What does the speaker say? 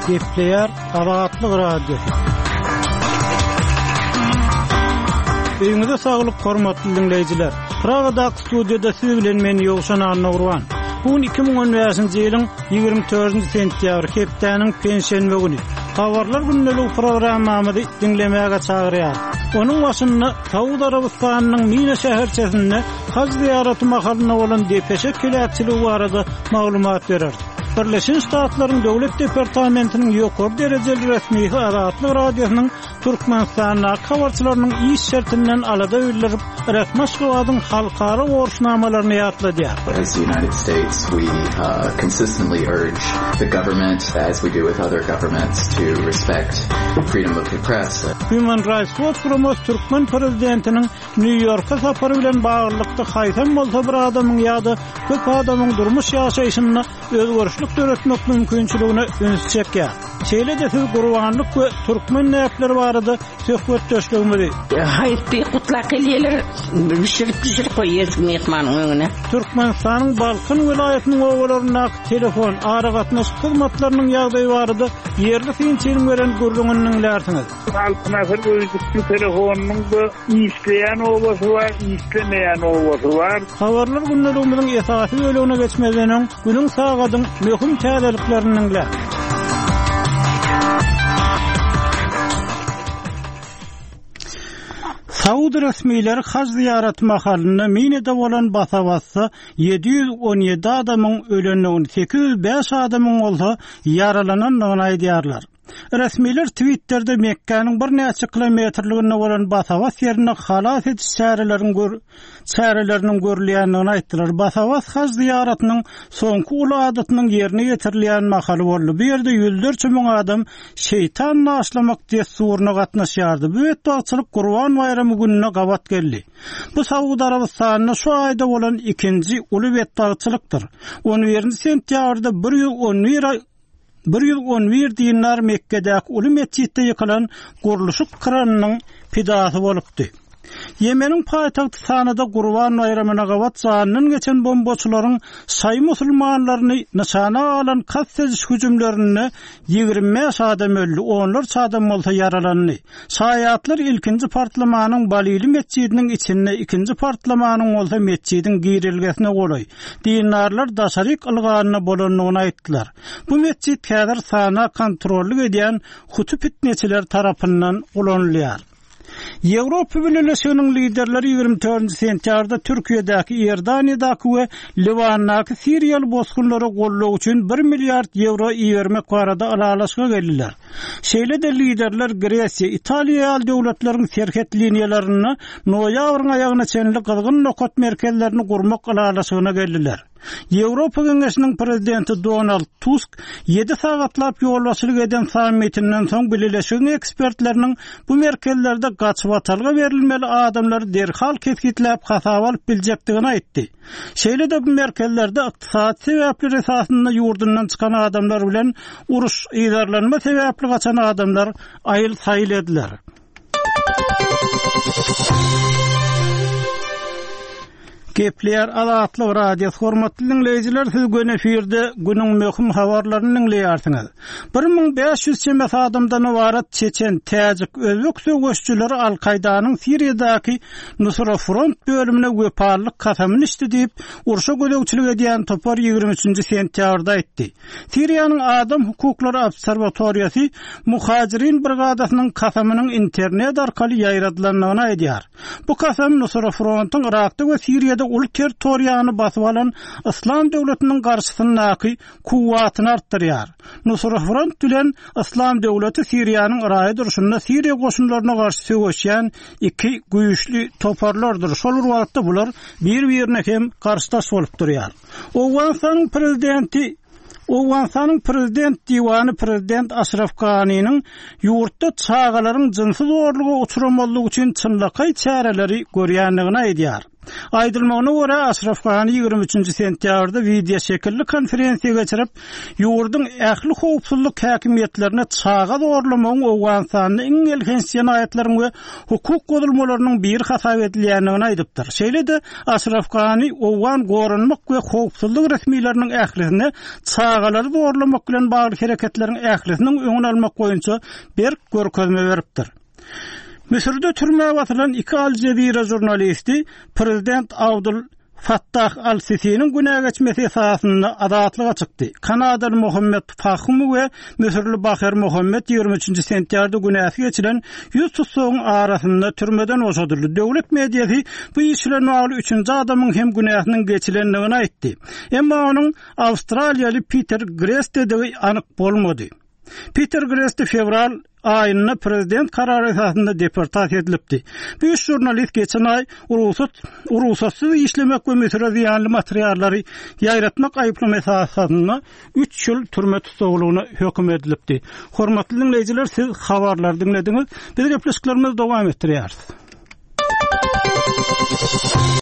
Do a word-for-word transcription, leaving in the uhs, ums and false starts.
Gepleyer Azatlyk Radiosu. Öňüňizde saglyk, hormatly dinleýijiler. Pragada studiýada siz bilen men Ýogşan Arnawrwan. Bu iki ming on beşinji ýylyň ýygrimi dördünji sentýabr hepdeniň pensiýa güni. Habarlar günlük programmamy dinlemäge çagyrýar. Onun başynda Saudi Arabistanynyň Mina şäherçesinde haj ziýaraty mahalyna bolan depeşe keläpçiligi barada maglumat berer. Birleşmiş Ştatlaryň Döwlet Departamentiniň ýokary derejeli resmi Azatlyk Radiosynyň Türkmenistanyň habarçylarynyň iş şertinden alada öýülip, Rasmaşgowadyň halkara gorşnamalaryny ýatladýar. As the United States, we uh, consistently urge the government, as we do with other governments, to respect freedom of the press. Human Rights Watch Promos Türkmen prezidentiniň New York'a sapary bilen baglykda haýsam bolsa bir adamyň ýa-da köp adamyň durmuş ýaşaýyşyna özgörüşlik töretmek mümkinçiligine öňüz çekýär. Şeýle de siz gurbanlyk we türkmen näpleri barada söhbet döşlegmeli. Haýytdy gutlak elýär, bişirip bişirip goýýar mehmanyň öňüne. Türkmenistanyň Balkan welaýatynyň owalaryna telefon, aragatnaş hyzmatlarynyň ýagdaýy barada ýerli synçylyk beren gurrungynyň lärsiňiz. Halkyna öýdükli telefonynyň da işleýän owasy bar, işlemeýän owasy bar. Habarlar günlüğümüzün esasy bölügine geçmeden günüň sagadyň möhüm täzeliklerini lä. Saudi resmiýetleri haj ziýaraty mahalyna Minada bolan basawatsa ýedi ýüz on ýedi adamyň ölenligini, sekiz ýüz beş adamyň bolsa ýaralananyny aýdýarlar. Resmiler Twitter'de Mekke'nin bir neçe kilometrligine bolan basawat ýerine halas etiş çärelerini gör çäreleriniň görülýändigini aýtdylar. Basawat haj ziýaratynyň soňky uly adatynyň ýerine ýetirilýän mahaly boldy. Bu ýerde ýüzlerçe müň adam şeýtan naşlamak desturyna gatnaşýardy. Bu etbaçylyk Gurban bayramy gününe gabat geldi. Bu Saudi Arabistanyna şu aýda bolan ikinji uly betbaçylykdyr. on birinji sentýabrda bir ýüz on bir bir ýüz on bir dinar Mekke'däki uly mesçitde ýykylan guruluşyk kranynyň pidasy bolupdy. Yemenin paýtagty Sanada Gurban bayramasyna gabat zanynyň geçen bombaçylaryň saý musulmanlaryny nişana alan kassediş hüjümlerini ýygrimi beş adam öldü, onlarca adam bolsa yaralandy. Saýatlar ilkinji partlamanyň Balili mescidiniň içinde ikinji partlamanyň bolsa mescidiň girilgesine golaý. Dinarlar daşaryk ylganyna bolanyny aýtdylar. Bu mescid häzir sana kontrolly edýän huty fitneçiler tarapyndan kullanylýar. Ýewropa Birleşiginiň liderleri ýygrimi dördünji sentýabrda Türkiýedäki, Erdaniýadaky we Libandaky Siriýaly bosgunlary gollaw üçin bir milliard euro ýermek barada alalaşyga geldiler. Şeýle de liderler Gresiýa, Italiýa ýaly döwletleriň serhet liniýalaryny noýabryň aýagyna çenli kızgın nokat merkezlerini gurmak alalaşygyna geldiler. Ýewropa Geňeşiniň prezidenti Donald Tusk ýedi sagatlap ýolbaşçylyk eden sammitinden soň Birleşik ekspertleriniň bu merkezlerde gaçyp atalga berilmeli adamlary derhal keskitlep hasap alyp biljekdigini aýtdy. Şeýle de bu merkezlerde ykdysat sebäpleri esasynda ýurdundan çykan adamlar bilen uruş ýydarlanma sebäpli gaçan adamlar aýyl saýyl ediler. Gepleyer Azatlyk Radiosu hormatly dinleýijiler, siz gün efirde günüň möhüm habarlaryny dinleýärsiňiz. bir ming beş ýüz çemet adamdan ibaret Çeçen, Täjik, Özbek söwüşçüleri Al-Kaidanyň Siriýadaky Nusra Front bölümine weparlyk kasamyny işledip, urşa gödökçilik edýän topar ýygrimi üçinji sentýabrda aýtdy. Siriýanyň Adam Hukuklary Obserwatoriýasy Muhajirin brigadasynyň kasamynyň internet arkaly ýaýradylanlygyny aýdýar. Bu kasam Nusra Frontyň Irakda we Siriýada ul territoriýany basyp alan İslam döwletiniň garşysynaky kuwwatyny artdyrýar. Nusra Front bilen İslam döwleti Siriýanyň Irak duruşunda Siriýa goşunlaryna garşy söwüşýän iki güýçli toparlardyr. Şol wagtda bular bir-birine hem garşydaş bolup durýar. Owganistanyň prezidenti Owganistanyň prezident diwany prezident Ashraf Ghani'niň ýurtda çağalaryň jinsy zorluga uçuramalygy üçin çynlakay çäreleri görýändigini aýdýar. Aydılmagyna görä Aşraf Gany ýygrimi üçinji sentýabrda video şekilli konferensiýa geçirip, ýurduň ähli howpsuzlyk häkimiýetlerine çaga dogurlamagyň Owganstanyň iň elken ýenaýetleriniň we hukuk gozulmalarynyň bir hata edilýändigini aýdypdyr. Şeýle-de Aşraf Gany Owgan gorunmak we howpsuzlyk resmiýetleriniň ählisine çagalary dogurlamak bilen bagly hereketleriň ählisiniň öňüne almak boýunça bir görkezme beripdir. Misirde türme watylan iki Al Jazeera jurnalisti Prezident Abdul Fattah al-Sisi'nin günä geçmesi esasında adatlyga çykdy. Kanadalı Mohammed Fahmy we Misirli Bahar Mohammed ýygrimi üçinji sentýarda günäsi geçiren ýüz tutsagyň arasynda türmeden oşadyldy. Döwlet mediýasy bu işle näwli üçinji adamyň hem günäsiniň geçilendigini aýtdy. Emma onuň Awstraliýaly Peter Grest'de anyk bolmady. Peter Grest fevral ayında prezident kararı esasında deportat edilipdi. Bu üç jurnalist geçen ay urusat, urusatsız işlemek ve Misir'e ziyanlı materyallary ýaýratmak aýyplama esasında üç ýyl türme tutsagylygyna höküm edilipdi. Hormatly dinleýijiler, siz habarlar dinlediňiz. Biz gepleşiklerimizi dowam etdirýäris.